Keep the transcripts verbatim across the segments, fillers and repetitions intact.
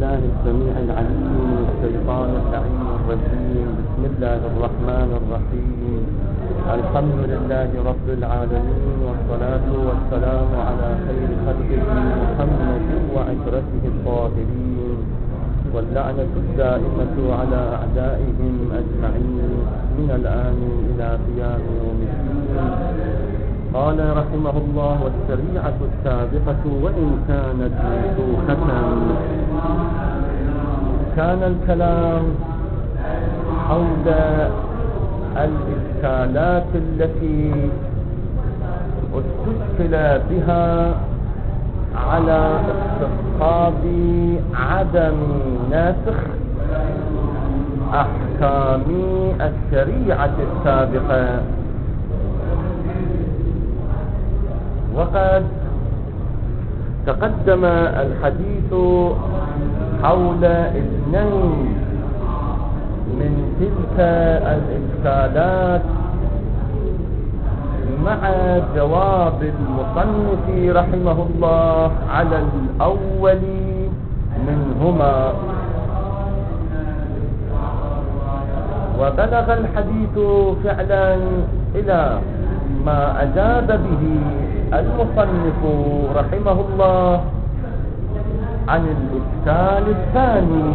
بالله السميع العليم من الشيطان اللعين الرجيم. بسم الله الرحمن الرحيم. الحمد لله رب العالمين، والصلاة والسلام على خير خلقه محمد وعشرته الطاهرين، واللعنة الدائمة على أعدائهم أجمعين من الآن إلى قيام يوم الدين. قال رحمه الله: والشريعة السابقة وإن كانت منسوخة. كان الكلام حول الإشكالات التي استشكل بها على استصحاب عدم نسخ أحكام الشريعة السابقة. وقد تقدم الحديث حول اثنين من تلك الإشكالات مع جواب المصنف رحمه الله على الأول منهما. وبلغ الحديث فعلا إلى ما أجاب به المصنف رحمه الله عن الإشكال الثاني.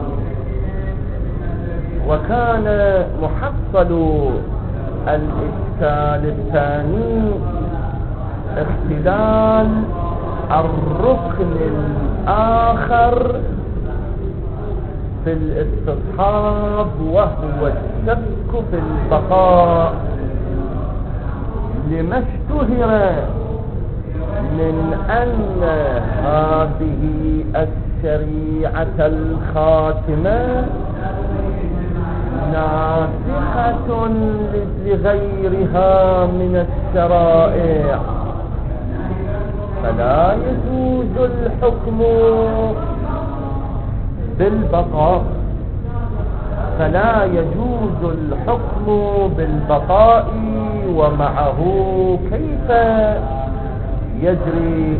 وكان محصل الإشكال الثاني اختلال الركن الآخر في الاستصحاب، وهو الشك في البقاء، لما اشتهر من أن هذه الشريعة الخاتمة ناسخة لغيرها من الشرائع، فلا يجوز الحكم بالبقاء فلا يجوز الحكم بالبقاء ومعه كيف يجري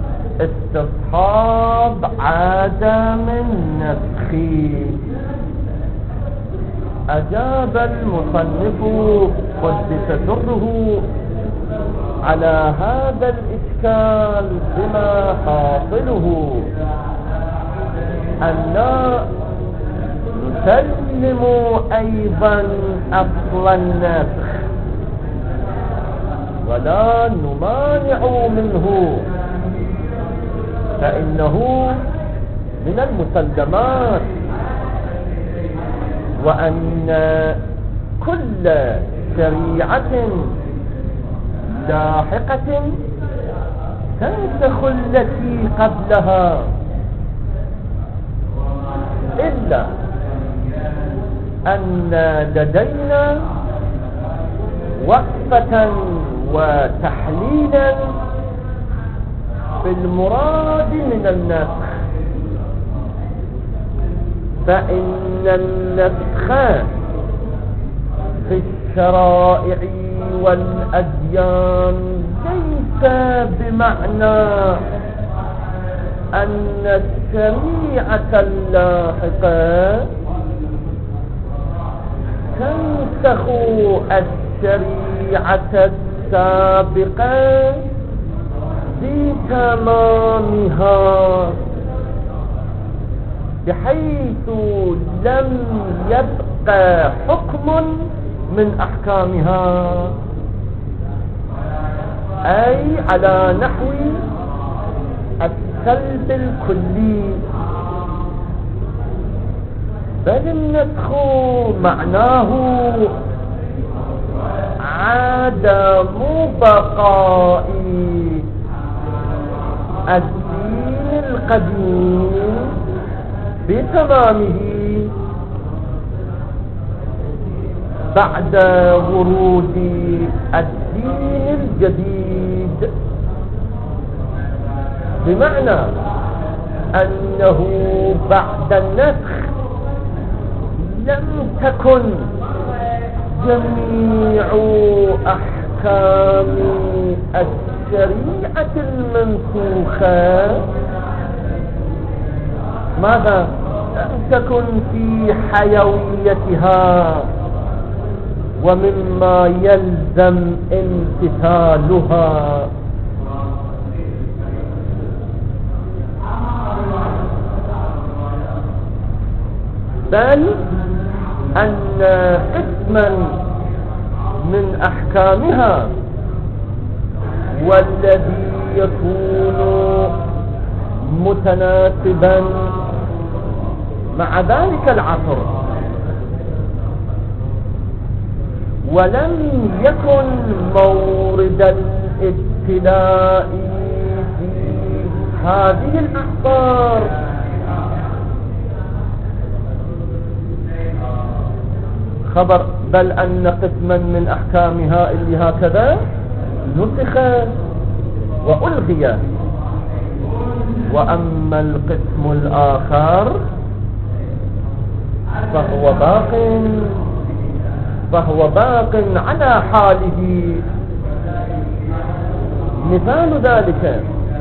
استصحاب عدم النسخ. أجاب المصنف قدس سره على هذا الإشكال بما حاصله أن نسلم أيضا أصل النسخ ولا نمانع منه، فإنه من المسلمات، وأن كل شريعة لاحقة تنسخ التي قبلها، إلا أن لدينا وقفة وتحليلا في المراد من النسخ. فإن النسخ في الشرائع والأديان ليس بمعنى أن الشريعة اللاحقة تنسخ الشريعة السابقة بتمامها، بحيث لم يبقى حكم من أحكامها، أي على نحو السلب الكلي. بل النسخ معناه عدم بقاء الدين القديم بتمامه بعد ورود الدين الجديد، بمعنى أنه بعد النسخ لم تكن جميع أحكام الشريعة المنسوخة ماذا؟ لم تكن في حيويتها ومما يلزم امتثالها. بل أن قسما من أحكامها والذي يكون متناسبا مع ذلك العصر ولم يكن مورد الابتلاء في هذه الأعصار خبر، بل أن قسما من أحكامها اللي هكذا نسخ وألغي، وأما القسم الآخر فهو باق فهو باق على حاله. مثال ذلك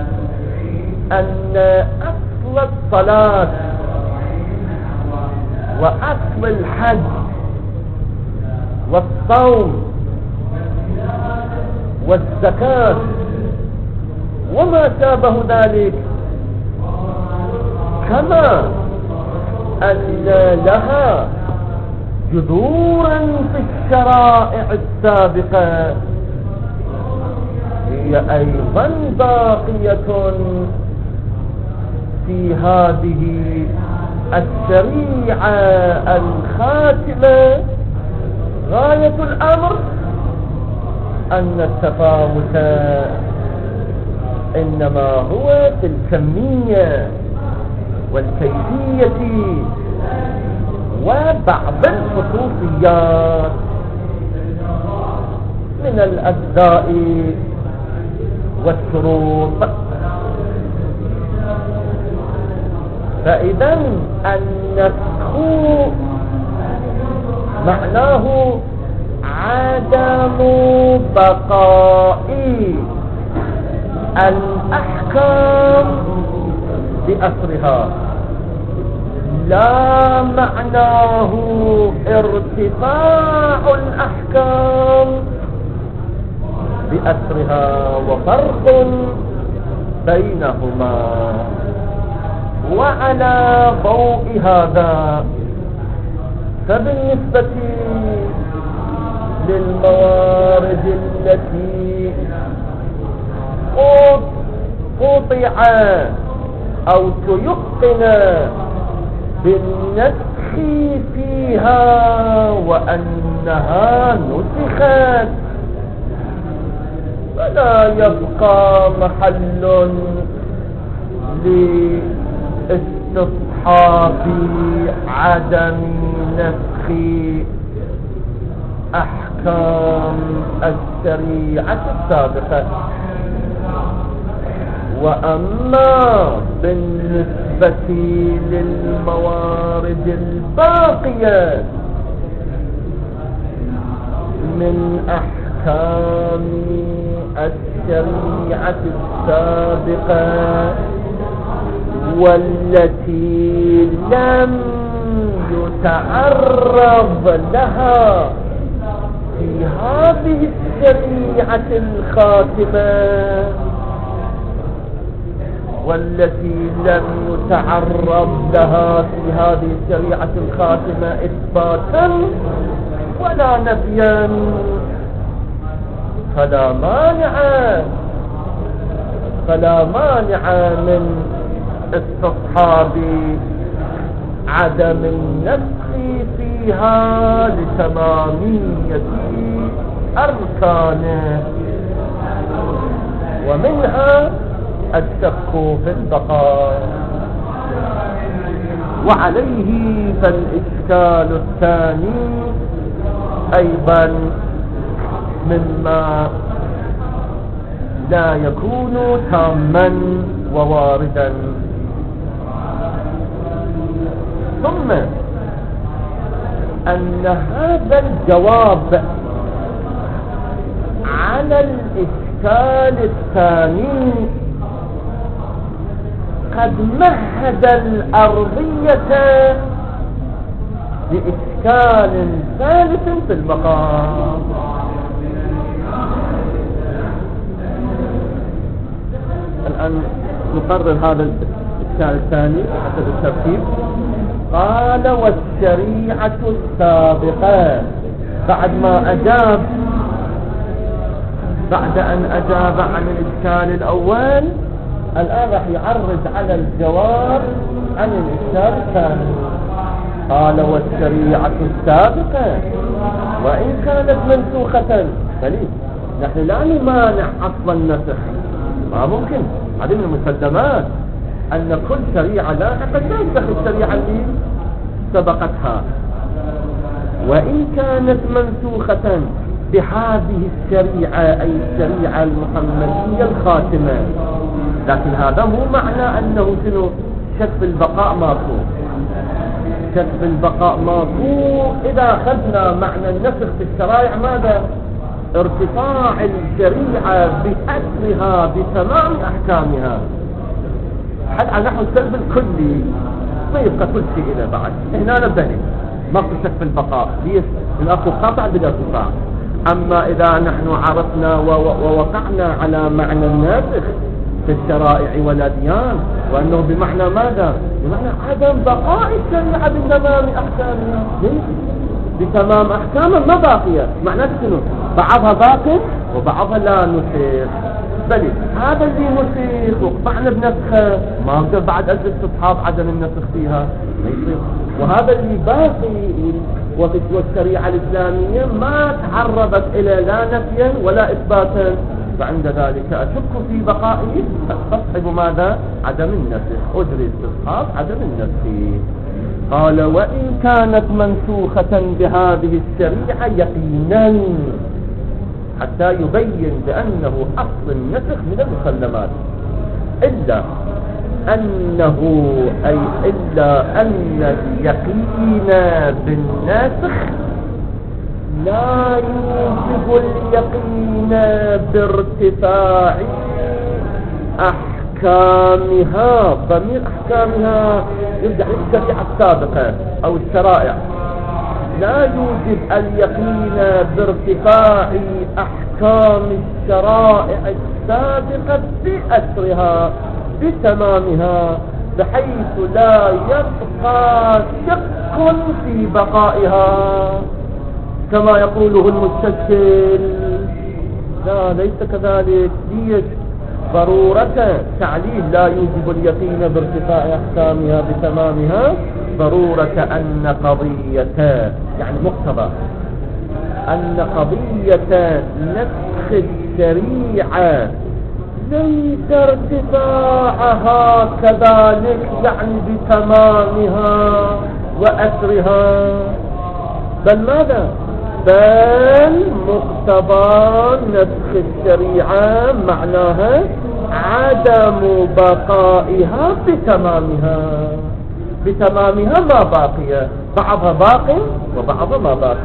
أن أصل الصلاة وأصل الحج والصوم والزكاة وما شابه ذلك، كما أن لها جذورا في الشرائع السابقة، هي أيضا باقية في هذه الشريعة الخاتمة. غاية الأمر أن التفاوت إنما هو في الكمية والكيفية وبعض الخصوصيات من الأجزاء والشروط. فإذا النسخ معناه عدم بقاء الأحكام بأسرها، لا معناه ارتفاع الأحكام بأسرها، وفرق بينهما. وعلى ضوء هذا فبالنسبة للموارد التي قطع أو تيقن بالنسخ فيها وأنها نسخت، فلا يبقى محل لاستصحاب عدم نسخ أحكام الشريعة السابقة. وأما بالنسبة للموارد الباقية من أحكام الشريعة السابقة والتي لم يتعرض لها في هذه الشريعة الخاتمة والتي لم يتعرض لها في هذه الشريعة الخاتمة إثباتا ولا نفيا، فلا مانع فلا مانع من استصحاب عدم النسخ فيها لتمامية أركانه، ومنها الشك في البقاء. وعليه فالإشكال الثاني أيضا مما لا يكون تاما وواردا. ثم أن هذا الجواب على الإشكال الثاني قد مهد الأرضية لإشكال ثالث في المقام. الآن نقرر هذا الإشكال الثاني حسب الترتيب. قال والشريعة السابقة، بعد ما أجاب بعد أن أجاب عن الإشكال الأول الآن راح يعرض على الجواب عن الإشكال الثاني. قال والشريعة السابقة وإن كانت منسوخة، فليه نحن لا نمانع أصل النسخ، ما ممكن، هذه من المسلمات أن كل شريعة لاحقة تنسخ الشريعة اللي سبقتها. وإن كانت منسوخة بهذه الشريعة أي الشريعة المحمدية الخاتمة، لكن هذا مو معنى أنه شنو شك البقاء ماكو. شك البقاء ماكو إذا أخذنا معنى النسخ في الشرائع ماذا؟ ارتفاع الشريعة بأسرها بتمام أحكامها، حتى نحو السلب الكلي ما يبقى كل شيء إلى بعد. هنا نبدأ ماكو شك في البقاء، ليش؟ من أكو قطع بالارتفاع. أما إذا نحن عرفنا ووقعنا على معنى الناسخ في الشرائع والأديان وأنه بمعنى ماذا؟ بمعنى عدم بقاء الشريعة بتمام أحكامها، بتمام أحكامها ما باقية. معناه شنو؟ بعضها باق وبعضها لا نسخ. بل هذا اللي نسخ وقطعنا بنسخه ما أقدر بعد أجلس تصحاب عدم النسخ فيها، ما يصير. وهذا اللي باقي والشريعة الإسلامية ما تعرضت إلى لا نفيا ولا إثباتا، فعند ذلك أشك في بقائه، أستصحب ماذا؟ عدم النسخ، أجري استصحاب عدم النسخ. قال وإن كانت منسوخة بهذه الشريعة يقينا، حتى يبين بأنه أصل النسخ من المسلمات، إلا أنه أي إلا أن اليقين بالناسخ لا يوجب اليقين بارتفاع أحكامها. ضمير أحكامها يرجع للشريعة السابقة أو الشرائع. لا يوجب اليقين بارتفاع أحكام الشرائع السابقة بأسرها بتمامها، بحيث لا يبقى شك في بقائها كما يقوله المستشكل. لا، ليس كذلك. ليش؟ ضرورة تعليل لا يوجب اليقين بارتفاع أحكامها بتمامها، ضرورة أن قضية يعني مقتضى أن قضية نسخ الشريعة ليس ارتفاعها كذلك يعني بتمامها وأسرها، بل ماذا؟ بل مقتضى نسخ الشريعة معناها عدم بقائها بتمامها. بتمامها ما باقية، بعضها باق وبعضها ما باق.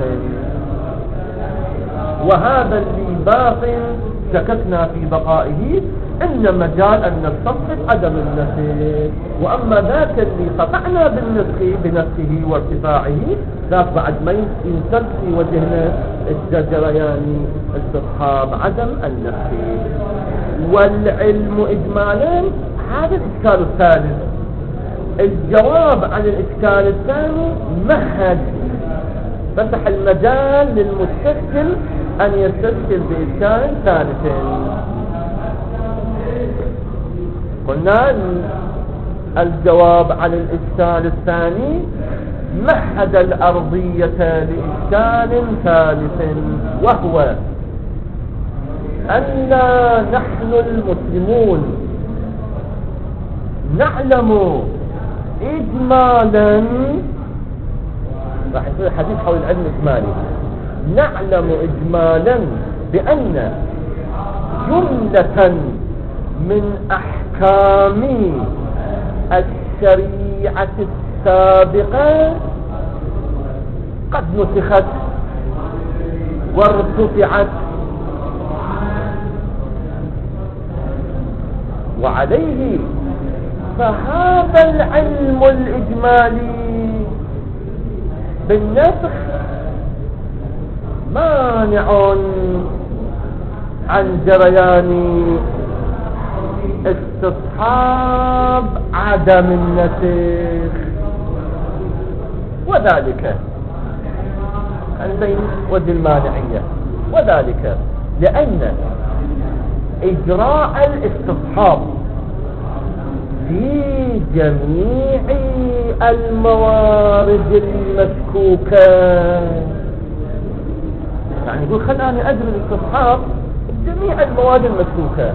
وهذا اللي باق شككنا في بقائه، إن مجال أن نستصحب عدم النسخ. وأما ذاك اللي قطعنا بالنسخ بنفسه وارتفاعه، ذاك بعد ما ينسل في وجهنا الجريان استصحاب عدم النسخ. والعلم إجمالا هذا الإشكال الثالث. الجواب عن الإشكال الثاني مهد، فتح المجال للمستشكل أن يستشكل بإشكال ثالث. قلنا الجواب عن الإشكال الثاني مهد الأرضية لإشكال ثالث، وهو أننا نحن المسلمون نعلم إجمالا، راح يصير الحديث حول العلم إجمالي، نعلم إجمالا بأن جملة من أحكام الشريعة السابقة قد نسخت وارتفعت، وعليه فهذا العلم الإجمالي بالنسخ مانع عن جريان استصحاب عدم النسخ، وذلك عندين وجه المانعية، وذلك لأن إجراء الاستصحاب في جميع الموارد المشكوكة، يعني يقول خلاني أجري الاستصحاب جميع المواد المشكوكة،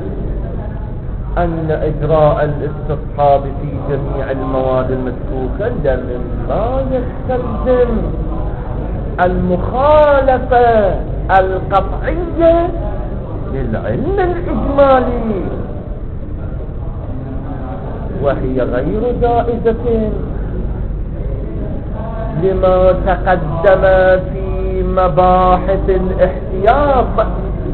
أن إجراء الاستصحاب في جميع المواد المشكوكة ده مما يستلزم المخالفة القطعية للعلم الإجمالي، وهي غير جائزة لما تقدم في مباحث الاحتياط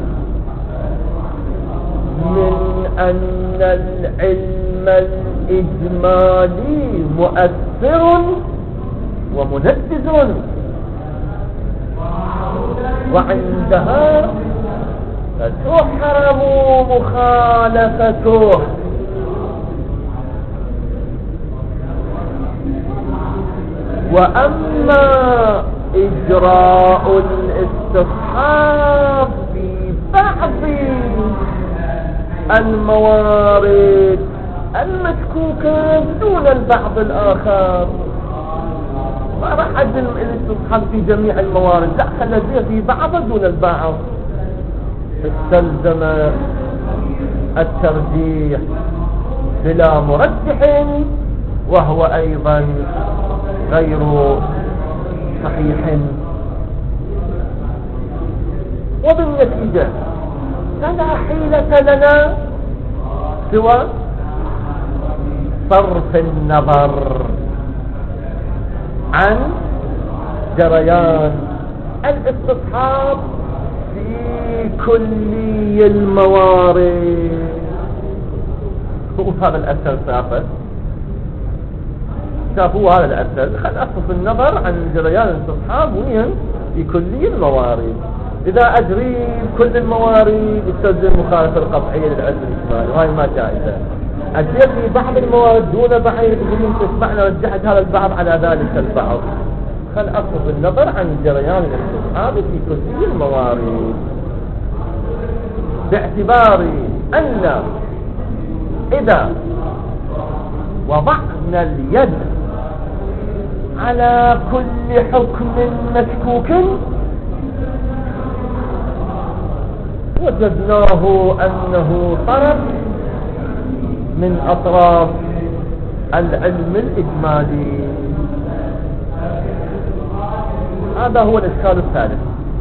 من أن العلم الإجمالي مؤثر ومنفذ، وعندها فتحرم مخالفته. وأما إجراء الاستصحاب في بعض الموارد المشكوكة دون البعض الآخر، ما راح أجل الاستصحاب في جميع الموارد، لا خليها في بعض دون البعض، استلزم الترجيح بلا مرجح، وهو أيضا غير صحيح. وبالنتيجة فلا حيلة لنا سوى صرف النظر عن جريان الاستصحاب في كل الموارد. وهذا الأسهل سافر شافوا هذا الأسهل، خل أصرف النظر عن جريان الاستصحاب وين في كل الموارد. إذا أجري كل الموارد يستلزم مخالفة القطعية للعلم الإجمالي، وهي ما جائزة. أجري في بعض الموارد دون بعض، يقولون تسمعنا رجحت هذا البعض على ذلك البعض، خل أصرف النظر عن جريان الاستصحاب في كل الموارد، باعتبار أن إذا وضعنا اليد على كل حكم مشكوك وجدناه أنه طرف من أطراف العلم الإجمالي. هذا هو الإشكال الثالث.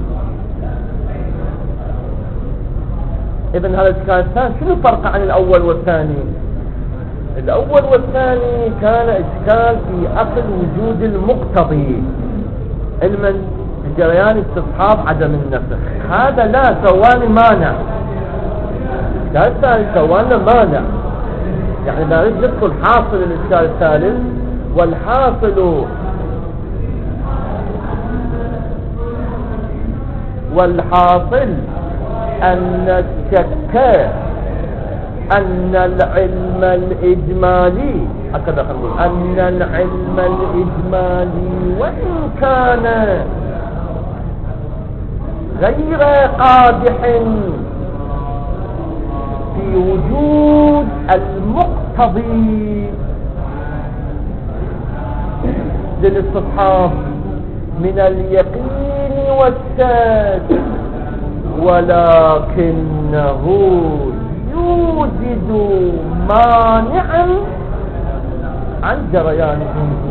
إذن هذا الإشكال الثاني شنو الفرق عن الأول والثاني؟ الأول والثاني كان إشكال في أصل وجود المقتضي علما بجريان استصحاب عدم النسخ، هذا لا سواني مانع. الإشكال الثاني سواني مانع، يعني نريد ندخل حاصل الإشكال الثالث، والحاصل والحاصل أن الشك أن العلم الإجمالي هكذا نقول أن العلم الإجمالي وإن كان غير قادح في وجود المقتضي للاستصحاب من اليقين والشك، ولكنه يوجد مانعا عن جريانه.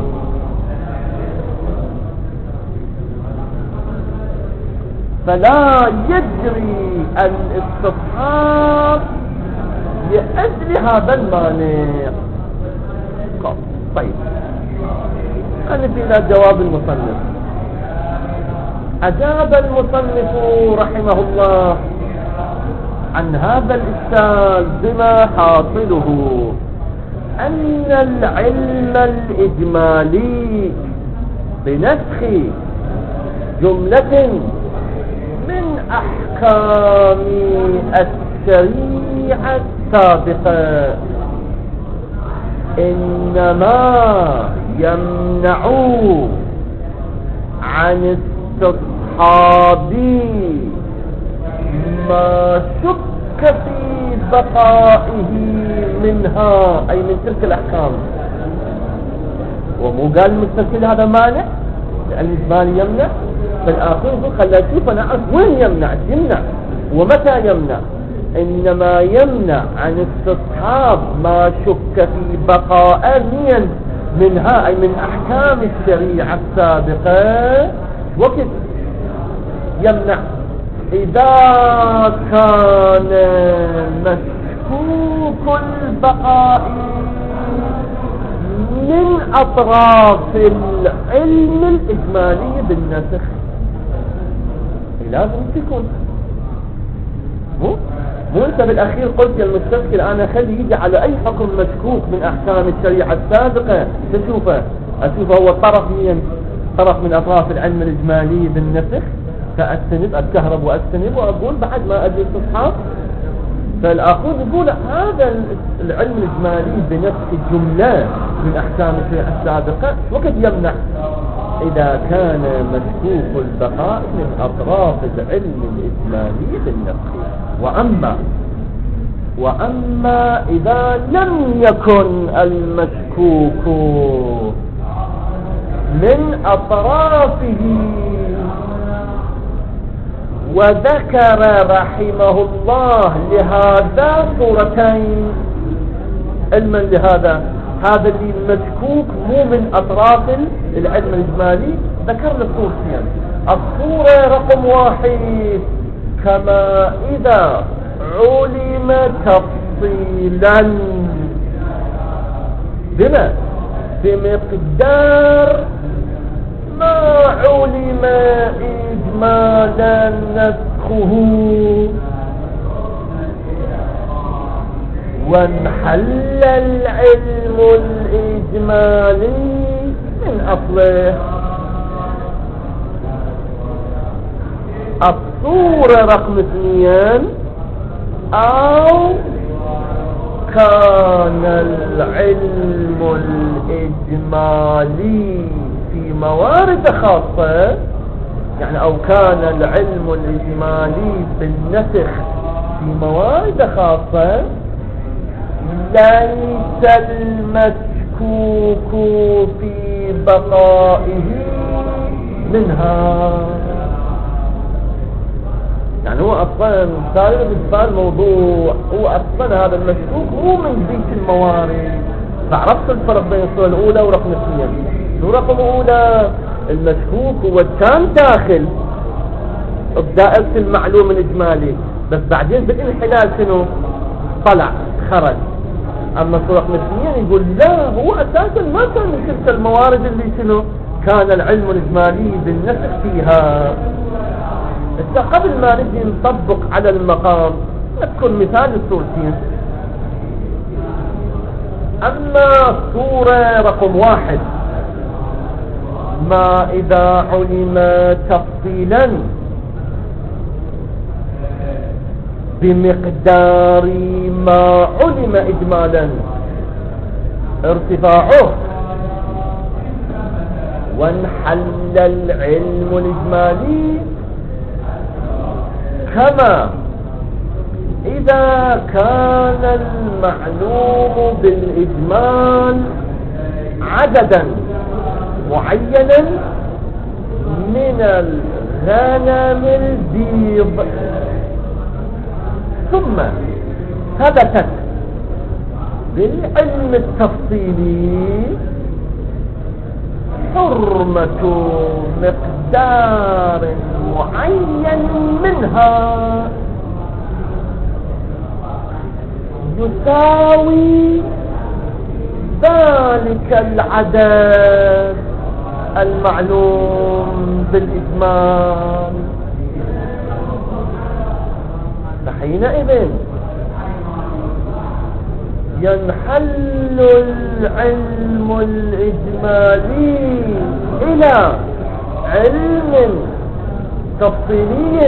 فلا يجري الاستصحاب لأجل هذا المانع. طيب خلينا إلى جواب المصنف. أجاب المصنف رحمه الله عن هذا الإشكال بما حاصله أن العلم الإجمالي بنسخ جملة من أحكام الشريعة السابقة إنما يمنع عن استصحاب ما شك في بقائه منها، أي من تلك الأحكام. ومو قال المستثقل هذا مانع لأن الإجمالي يمنع، فالآخر يقول خلنا نشوف أنا أعرف وين يمنع يمنع ومتى يمنع. إنما يمنع عن استصحاب ما شك في بقاء منها، أي من أحكام الشريعة السابقة. وقت يمنع إذا كان مشكوك البقاء من أطراف العلم الإجمالي بالنسخ، لازم تكون مو مو انت بالاخير قلت يا المستشكل انا خلي يجي على اي حكم مشكوك من احكام الشريعة السابقة تشوفه، اشوفه هو طرف مين، طرف من اطراف العلم الاجمالي بالنسخ، فاستند اتكهرب واستند واقول بعد ما ادري استصحاب. فالاخر يقول هذا العلم الاجمالي بنفس الجملة من احكام الشريعة السابقة وقد يمنع إذا كان مشكوك البقاء من أطراف العلم الإجمالي بالنسخ. وأما وأما إذا لم يكن المشكوك من أطرافه، وذكر رحمه الله لهذا صورتين. علما لهذا هذا اللي مشكوك مو من أطراف العلم الإجمالي، ذكر لك صورتين. الصورة رقم واحد كما إذا علم تفصيلا بما بمقدار ما علم إجمالا نسخه، وانحل العلم الإجمالي من أصله. الصورة رقم اثنين أو كان العلم الإجمالي في موارد خاصة، يعني أو كان العلم الإجمالي بالنسخ في موارد خاصة ليس المشكوك في بقائه منها. يعني هو أصلا سائر بالنسبة الموضوع هو أصلا هذا المشكوك مو من ذيك الموارد. فعرفت الفرق بين الصورة الأولى ورقم اثنين. الصورة الرقم الأولى المشكوك هو كان داخل بدائرة المعلوم الإجمالي، بس بعدين بالانحلال شنو طلع خرج. أما الصورة رقم اثنين يقول لا، هو أساسا ما كان من تلك الموارد اللي شنو كان العلم الإجمالي بالنسخ فيها. إذا قبل ما نجي نطبق على المقام نذكر مثال الصورتين. أما صورة رقم واحد ما إذا علم تفصيلا بمقدار ما علم إجمالا ارتفاعه، وانحل العلم الإجمالي كما إذا كان المعلوم بالإجمال عددا معينا من الغنم البيض، ثم ثبتت بالعلم التفصيلي حرمة مقدار معين منها يساوي ذلك العدد المعلوم بالإجمال، فحينئذ ينحل العلم الإجمالي إلى علم تفصيلي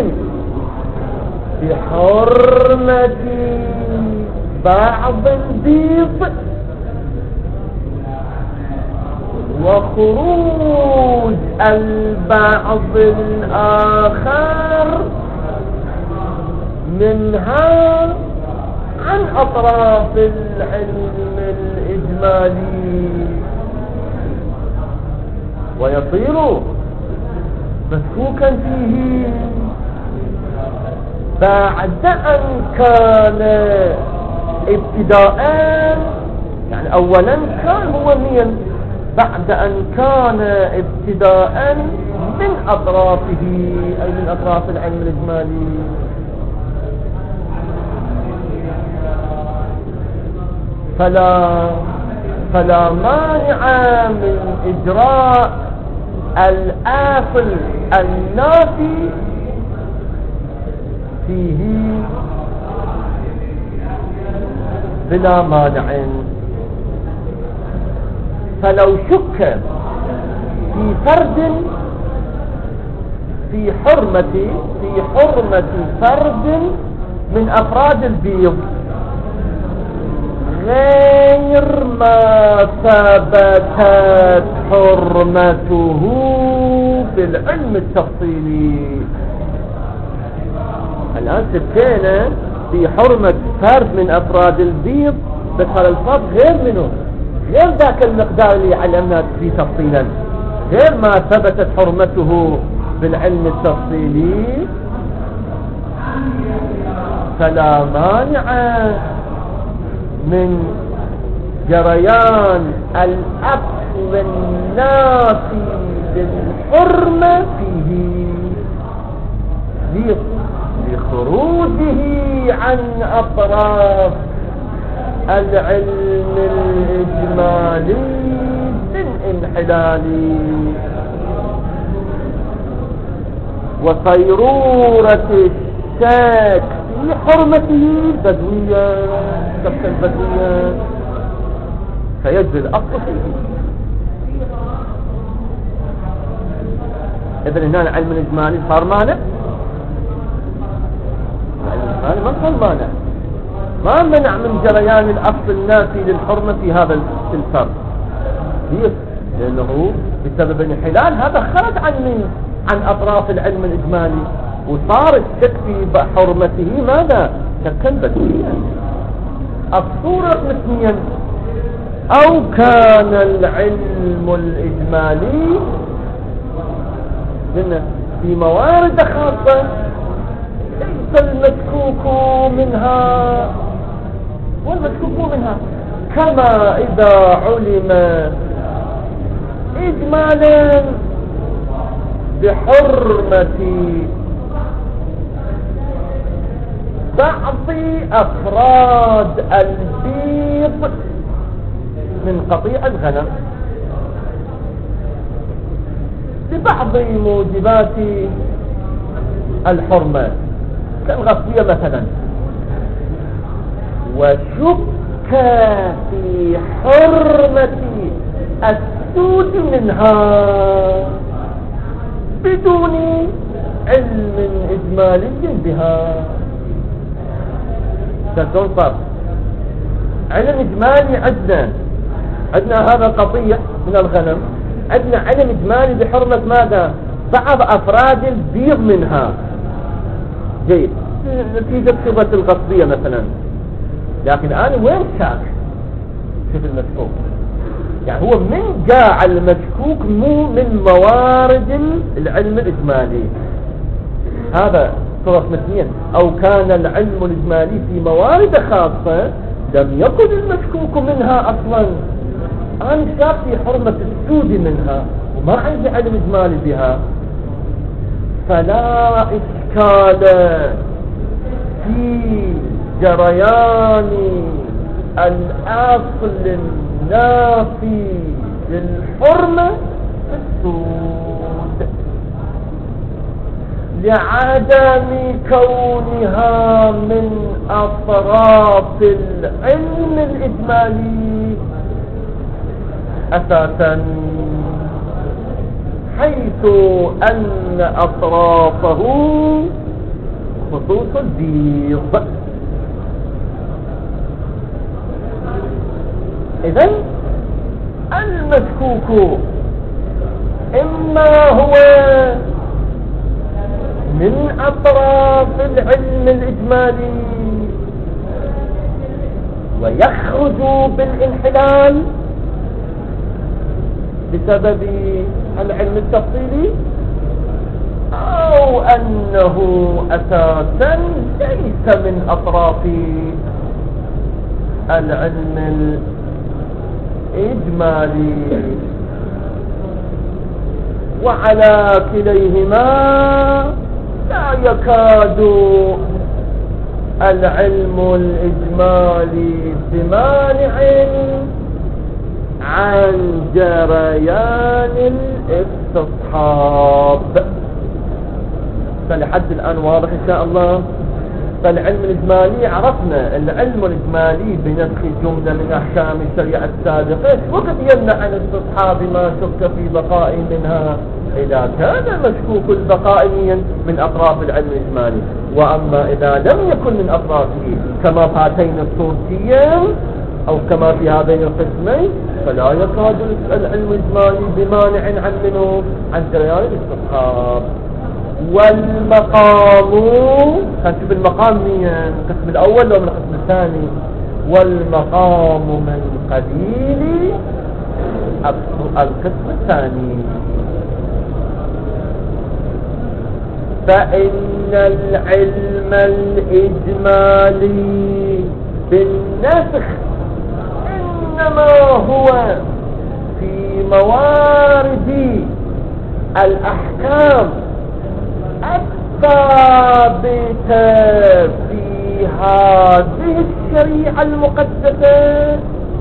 بحرمة بعض البيض وخروج البعض الآخر منها عن أطراف العلم الإجمالي، ويصير مسكوكا فيه بعد أن كان ابتداء، يعني أولا كان موميا، بعد أن كان ابتداء من أطرافه، أي من أطراف العلم الإجمالي. فلا فلا مانع من إجراء الآصل النافي فيه بلا مانع. فلو شك في فرد في حرمة في حرمة فرد من أفراد البيض غير ما ثبتت حرمته بالعلم التفصيلي. الآن سبتنا في حرمة فرد من أفراد البيض، بس هذا الفرد غير منه، غير ذاك المقدار اللي علمنا فيه تفصيلا، غير ما ثبتت حرمته بالعلم التفصيلي. فلا مانع من جريان الأصل النافي للحرمة فيه لخروجه عن أطراف العلم الإجمالي بالانحلال، وصيرورة الشك في حرمته بدوية شكا بدوية، فيجري الأصل فيه. إذن هنا العلم الإجمالي صار مانع، العلم الإجمالي ما صار مانع، ما منع من جريان الأصل النافي للحرمة في هذا الفرد، لأنه بسبب انحلال هذا خرج عن من عن أطراف العلم الإجمالي، وصار الشك في حرمته ماذا؟ شكا بدويا. الصورة اثنين، أو كان العلم الإجمالي في موارد خاصة ليس المشكوك منها والمشكوك منها، كما إذا علم إجمالا بحرمة بعض أفراد البيض من قطيع الغنم لبعض موجبات الحرمة كالغصبية مثلا، وشك في حرمة السود منها بدون علم إجمالي بها. تنصر علم إجمالي، عندنا عندنا هذا قضية من الغنم، عندنا علم إجمالي بحرمة ماذا؟ بعض أفراد البيض منها، جيد، نتيجة شبهة الغصبية مثلا. لكن أنا وين شاك؟ شوف المشكوك، يعني هو من جاء المشكوك مو من موارد العلم الإجمالي. هذا صورة اثنين، أو كان العلم الإجمالي في موارد خاصة لم يكن المشكوك منها أصلا. أنا شاك في حرمة السود منها وما عندي علم إجمالي بها، فلا إشكال في جريان الأصل النافي للحرمة في السود. لعدم كونها من أطراف العلم الإجمالي أساسا، حيث أن أطرافه خصوص البيض. إذن المشكوك إما هو من أطراف العلم الإجمالي ويخرج بالانحلال بسبب العلم التفصيلي، أو أنه أساسا ليس من أطراف العلم الإجمالي. وعلى كليهما لا يكاد العلم الإجمالي بمانع عن جريان الاستصحاب. فلحد الآن واضح إن شاء الله. فالعلم الإجمالي عرفنا العلم الإجمالي بنسخ جملة من أحكام الشريعة السابقة وقد يمنع عن استصحاب ما شك في بقاء منها إذا كان مشكوك البقاء من أطراف العلم الإجمالي. وأما إذا لم يكن من أطرافه كما في هاتين الصورتين أو كما في هذين القسمين فلا يكاد العلم الإجمالي بمانع عن منه عن جريان الاستصحاب. والمقام، هنشوف المقام من القسم الأول ومن القسم الثاني. والمقام من قبيل القسم الثاني. فإن العلم الإجمالي بالنسخ إنما هو في موارد الأحكام الثابتة في هذه الشريعة المقدسة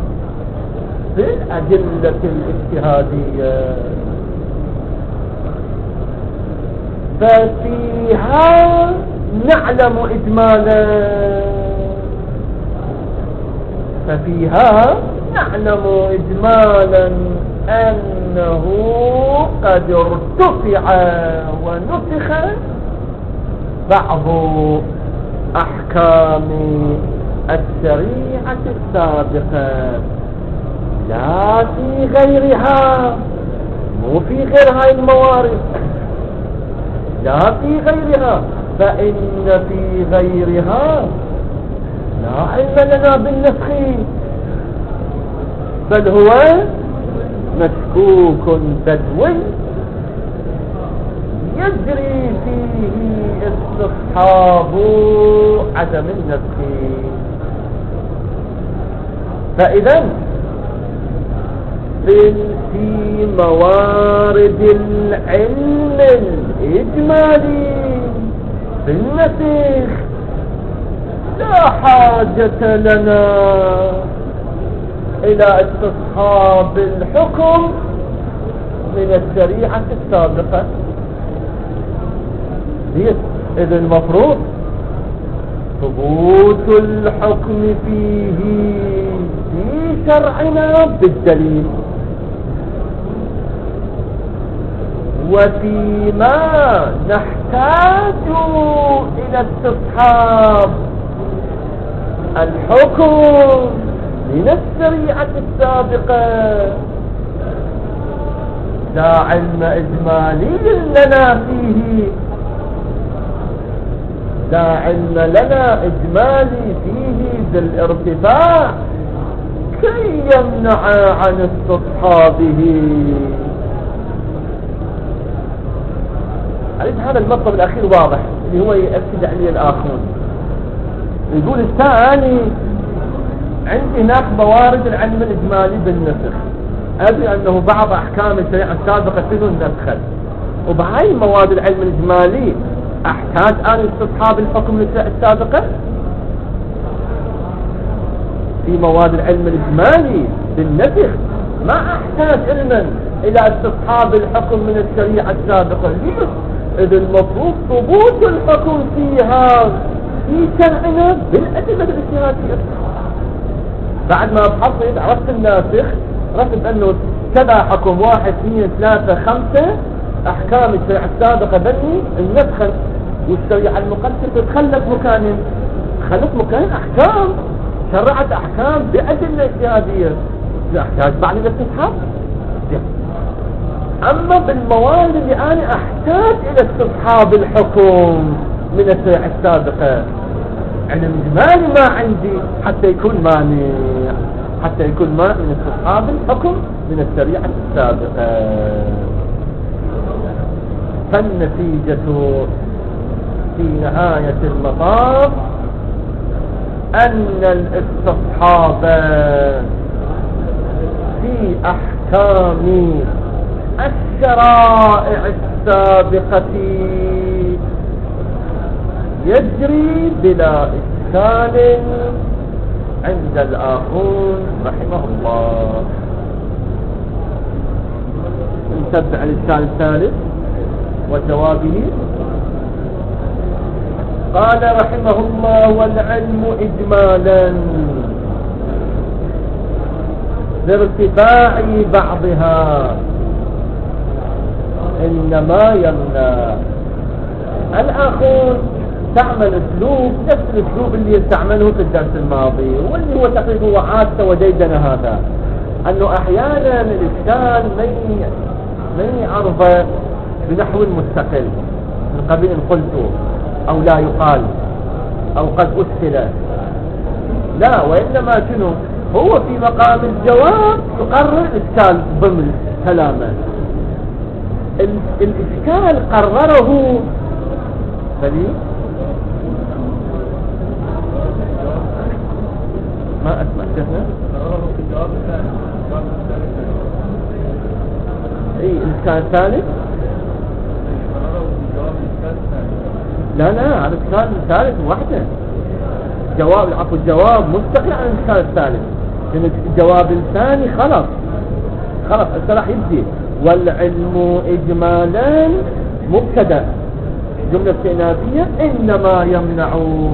بالأدلة الاجتهادية. ففيها نعلم إجمالا ففيها نعلم إجمالا أنه قد ارتفع ونسخ بعض أحكام الشريعة السابقة لا في غيرها، مو في غير هاي الموارد، لا في غيرها. فإن في غيرها لا علم لنا بالنسخ، بل هو مشكوك بدوي يجري فيه استصحاب عدم النسخ. فإذا في موارد العلم الإجمالي بالنسخ لا حاجة لنا إلى استصحاب الحكم من الشريعة السابقة. إذا المفروض ثبوت الحكم فيه في شرعنا بالدليل، وفيما نحتاج إلى استصحاب الحكم من الشريعة السابقة لا علم إجمالي لنا فيه، لا علم لنا إجمالي فيه بالارتفاع كي يمنع عن استصحابه. أريد هذا المطلب الأخير واضح اللي هو يأكد عليه الآخرون. يقول الثاني عندي هناك موارد العلم الإجمالي بالنسخ، أدري أنه بعض أحكام الشريعة السابقة تدون نسخا، وبهاي موارد العلم الإجمالي أحتاج أن استصحاب الحكم السابقة. في مواد العلم الإجمالي بالنسخ ما أحتاج علما إلى استصحاب الحكم من الشريعة السابقة. ليش؟ إذ المفروض ثبوت الحكم فيها في شرعنا بالأدلة الاجتهادية. بعد ما بحصل عرفت الناسخ، عرفت أنه كذا حكم واحد اثنين ثلاثة خمسة، أحكام الشريعة السابقة بني النسخ والشريعة المقدسة تتخلف مكان خلف مكان أحكام، شرعت أحكام بأدلة اجتهادية، لا أحتاج بعد الاستصحاب. أما بالموارد اللي أنا أحتاج إلى استصحاب الحكم من الشريعة السابقة، علم إجمالي ما عندي حتى يكون مانع، حتى يكون مانع من استصحاب الحكم من الشريعة السابقة. فالنتيجة في نهاية المطاف أن الاستصحاب في أحكام الشرائع السابقة يجري بلا إشكال عند الآخون رحمه الله. نتبع الإشكال الثالث وجوابه. قال رحمه الله: والعلم إجمالا بارتفاع بعضها إنما يمنع. الآخون تعمل أسلوب نفس الأسلوب اللي يستعمله في الدرس الماضي، واللي هو تقريبا وعادته وديدنا هذا، أنه أحيانا الإشكال من يعرض بنحو مستقل من قبيل قلت أو لا يقال أو قد أسهل، لا، وإنما شنو هو في مقام الجواب يقرر الإشكال ضمن كلامه. الإشكال قرره فلي ما أسمع كذا. اي الإشكال الثالث، لا لا على الإشكال الثالث وحده جواب، عفوا الجواب مستقل عن الإشكال الثالث، لأن الجواب الثاني خلاص خلاص انت راح يبدي. والعلم إجمالا مبتدا جملة استئنافية إنما يمنع،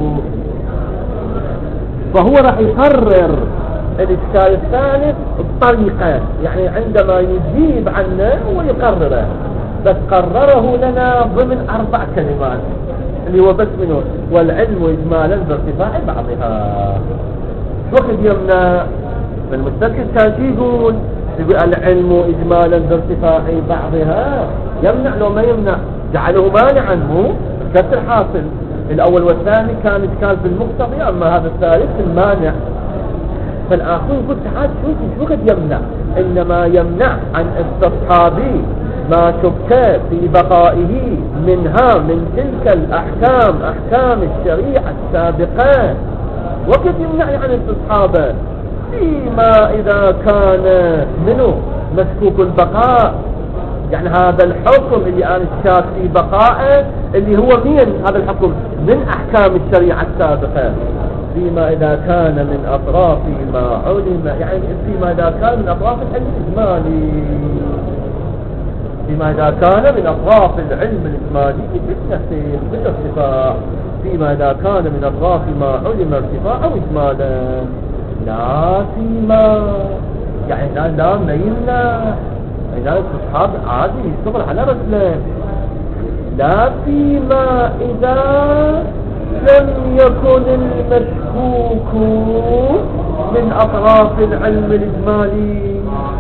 فهو راح يقرر الإشكال الثالث بطريقة، يعني عندما يجيب عنه ويقرره، بس قرره لنا ضمن أربع كلمات اللي هو بس منه والعلم إجمالا بارتفاع بعضها. وقت يمنع المستقل كان يقول العلم إجمالا بارتفاع بعضها، يمنع لو ما يمنع جعله مانعا، مو كسر حاصل. الأول والثاني كان إشكال بالمقتضي، أما هذا الثالث المانع. فالآخر يقول تعال شوف شو قد يمنع، إنما يمنع عن استصحاب ما شك في بقائه منها من تلك الأحكام أحكام الشريعة السابقة، وقد يمنع عن استصحابه فيما إذا كان منه مسكوك البقاء، يعني هذا الحكم اللي أنا شاك في بقائه اللي هو مين هذا الحكم من أحكام الشريعة السابقة، فيما إذا كان من أطراف ما علم، يعني فيما إذا كان من أطراف العلم الإجمالي، فيما إذا كان من أطراف العلم الإجمالي بالتفصيل بالارتفاع، فيما إذا كان من أطراف ما علم ارتفاع أو إجمالا، لا فيما يعني لا لا ما يمنع، إذا الصحاب عادي يشتغل على رجله، لا فيما إذا لم يكن المشكوك من أطراف العلم الإجمالي،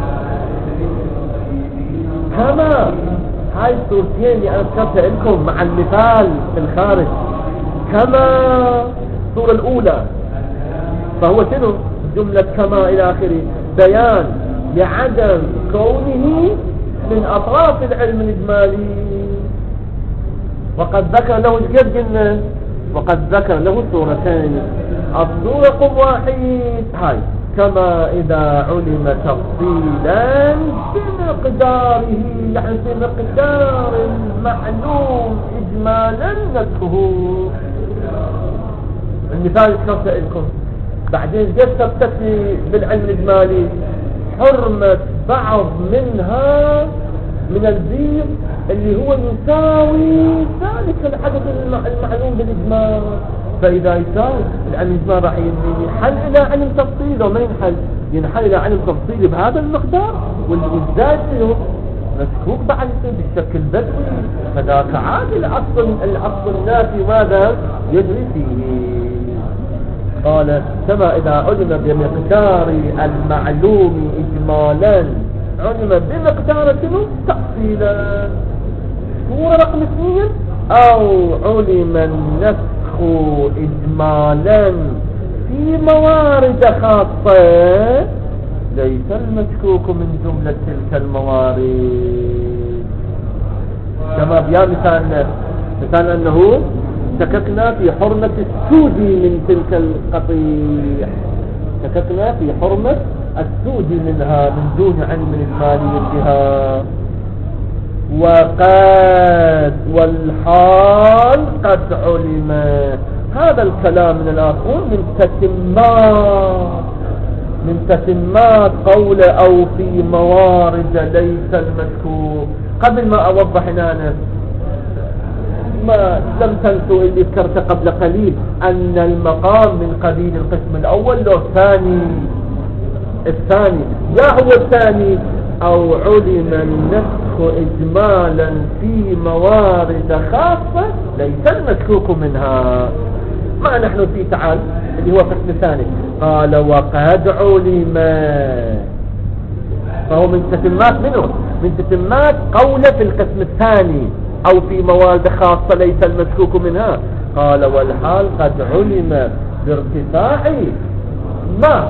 كما هاي الصورتين اللي أنا ذكرتها لكم مع المثال في الخارج، كما الصورة الأولى فهو شنو جملة كما إلى آخره بيان لعدم كونه من أطراف العلم الإجمالي، وقد ذكر له الجد قلنا وقد ذكر له صورتين، الصورة قم واحد هاي كما إذا علم تفصيلا بمقداره، يعني بمقدار المعلوم إجمالا نكه. المثال ذكرت لكم، بعدين جد ثبتت بالعلم الإجمالي حرمة بعض منها من البيض اللي هو يساوي ذلك العدد المعلوم بالإجمال. فإذا يساوي العلم الإجمال راح ينحل إلى علم تفصيل، وما ينحل ينحل إلى علم تفصيل بهذا المقدار، والزائد له مسكوك بعد بالشكل بدوي، فذاك عاد الأصل الأصل النافي ماذا يجري فيه. قال كما إذا علم بمقدار المعلوم إجمالا علم بمقدار تفصيلا. صورة رقم اثنين، أو علم النسخ إجمالا في موارد خاصة ليس المشكوك من جملة تلك الموارد. كما بيان مثال مثال أنه شككنا في حرمة السودي من تلك القطيع، شككنا في حرمة السودي منها من دون علم إجماليتها. وقد والحال قد علم، هذا الكلام من الآخرون من تتمات من تتمات قول أو في موارد ليس المشكوك. قبل ما أوضح هنا ما لم تنسوا اللي ذكرت قبل قليل أن المقام من قبيل القسم الأول له ثاني. الثاني يا هو الثاني أو علم النسخ إجمالا في موارد خاصة ليس المشكوك منها. ما نحن في تعال اللي هو قسم ثاني. قال وقد علم، فهو من تتمات منه من تتمات قوله في القسم الثاني أو في موارد خاصة ليس المشكوك منها. قال والحال قد علم بارتفاع ما،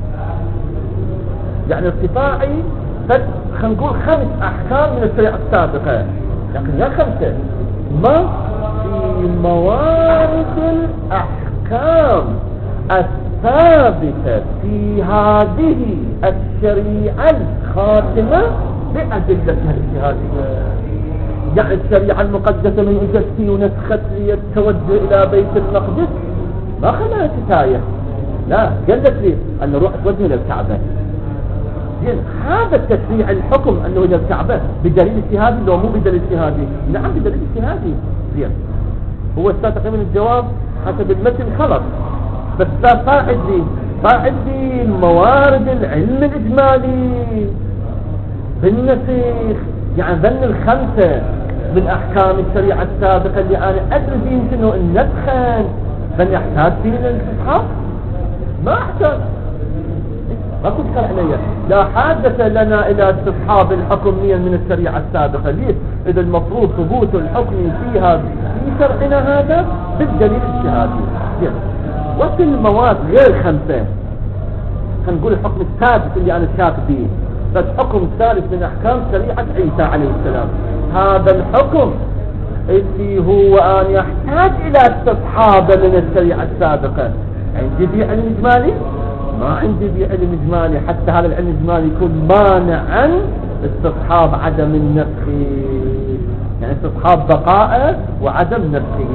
يعني ارتفاع قد خلينا نقول خمس أحكام من الشريعة السابقة، لكن لا خمسة، ما في موارد الأحكام الثابتة في هذه الشريعة الخاتمة بأدلتها الاجتهادية. يعني الشريعة المقدسة من إجتي ونسخت لي التوجه إلى بيت المقدس ما خلها كفاية، لا قلت لي أن نروح توجه إلى الكعبة. هذا التشريع الحكم أنه إلى الكعبة بدليل اجتهادي لو مو بدليل اجتهادي؟ نعم بدليل اجتهادي. زين، هو استاذ تقريبا الجواب حسب المتن خلص، بس فاعد لي فاعد لي موارد العلم الإجمالي بالنسيخ، يعني ذن الخمسة من أحكام الشريعة السابقة اللي أنا أدري فيه يمكنه النسخان، ذن يحتاج فيه للاستصحاب؟ ما أحتاج، ما تذكر علي، لا حاجة لنا إلى استصحاب الحكم من الشريعة السابقة. ليه؟ إذا المفروض ثبوت الحكم فيها في شرعنا هذا بالدليل الاجتهادي. وفي المواد غير خمسة، هنقول الحكم الثالث اللي أنا شاك فيه، بس حكم ثالث من أحكام شريعة عيسى عليه السلام. هذا الحكم اللي هو أن يحتاج إلى استصحاب من الشريعة السابقة، عندي بيه علم إجمالي؟ ما عندي بيه علم إجمالي، حتى هذا العلم الإجمالي يكون مانعا استصحاب عدم النسخ، يعني استصحاب بقائه وعدم نسخه.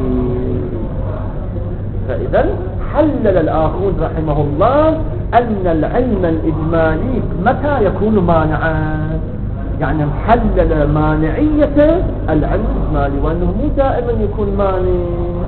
فإذا حلل الآخرون رحمه الله أن العلم الإجمالي متى يكون مانعا، يعني محلل مانعية العلم الإجمالي، وأنه مو دائما يكون مانع.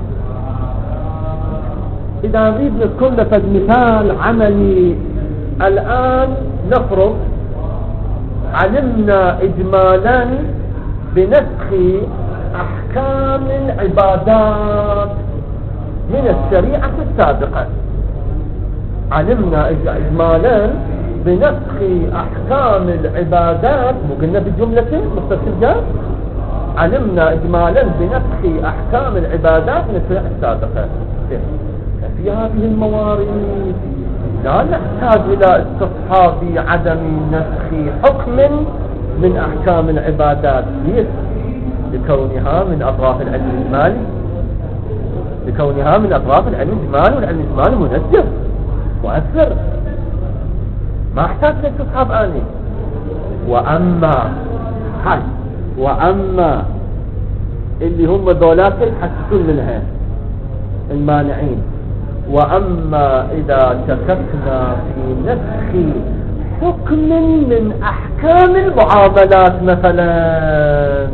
إذا نريد نذكر لك مثال عملي الآن، نفرض علمنا إجمالا بنسخ أحكام العبادات من الشريعة السابقة، علمنا إجمالا بنسخ أحكام العبادات، مو قلنا بجملة مستقلة، علمنا إجمالا بنسخ أحكام العبادات من الشريعة السابقة. في هذه الموارد لا نحتاج إلى استصحاب عدم نسخ حكم من أحكام العبادات. ليش؟ لكونها من أطراف العلم الإجمالي، لكونها من أطراف العلم الإجمالي، والعلم الإجمالي منجم مؤثر، ما احتاج لاستصحاب آني. وأما هاي وأما اللي هم ذولاك يحسسون منها المانعين، وأما إذا شككنا في نسخ حكم من أحكام المعاملات مثلا.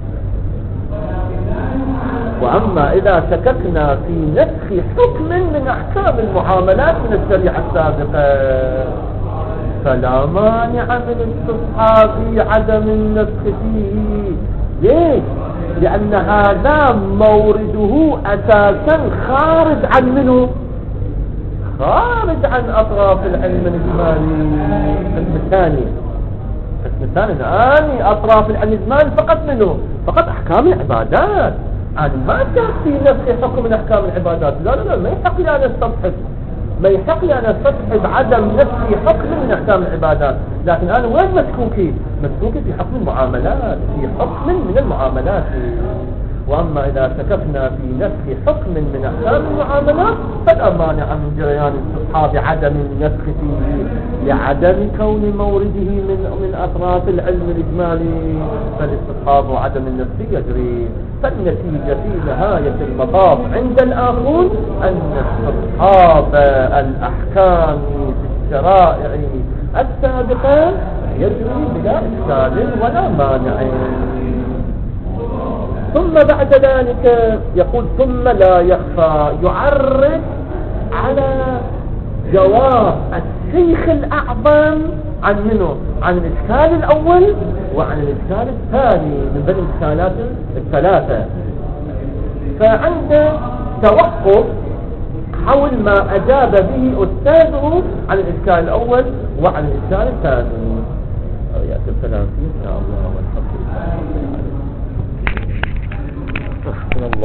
وأما إذا شككنا في نسخ حكم من أحكام المعاملات من الشريعة السابقة فلا مانع من استصحاب عدم النسخ فيه. ليش؟ لأن هذا مورده أساسا خارج عن منه، خارج عن أطراف العلم الإجمالي. القسم الثاني القسم الثاني الآن أطراف العلم الإجمالي فقط منه، فقط أحكام العبادات. أنا ما كان في نسخ حكم من أحكام العبادات، لا لا لا، ما يحق لي أن استصحب ما يحق لي أن استصحب عدم نسخ حكم من أحكام العبادات. لكن أنا وين مسكوكي؟ مسكوكي في حكم المعاملات، في حكم من المعاملات. وأما إذا شككنا في نسخ حكم من أحكام المعاملات فلا مانع من جريان استصحاب عدم النسخ فيه لعدم كون مورده من من أطراف العلم الإجمالي، فالاستصحاب وعدم النسخ يجري. فالنتيجة في نهاية المطاف عند الآخرون أن استصحاب الأحكام في الشرائع السابقة يجري بلا إشكال ولا مانع. ثم بعد ذلك يقول ثم لا يخفى، يعرض على جواب الشيخ الأعظم عن منه، عن الإشكال الأول وعن الإشكال الثاني من بين الإشكالات الثلاثة. فعنده توقف حول ما أجاب به أستاذه عن الإشكال الأول وعن الإشكال الثاني. يأتي الكلام فيه إن شاء الله والحمد لله.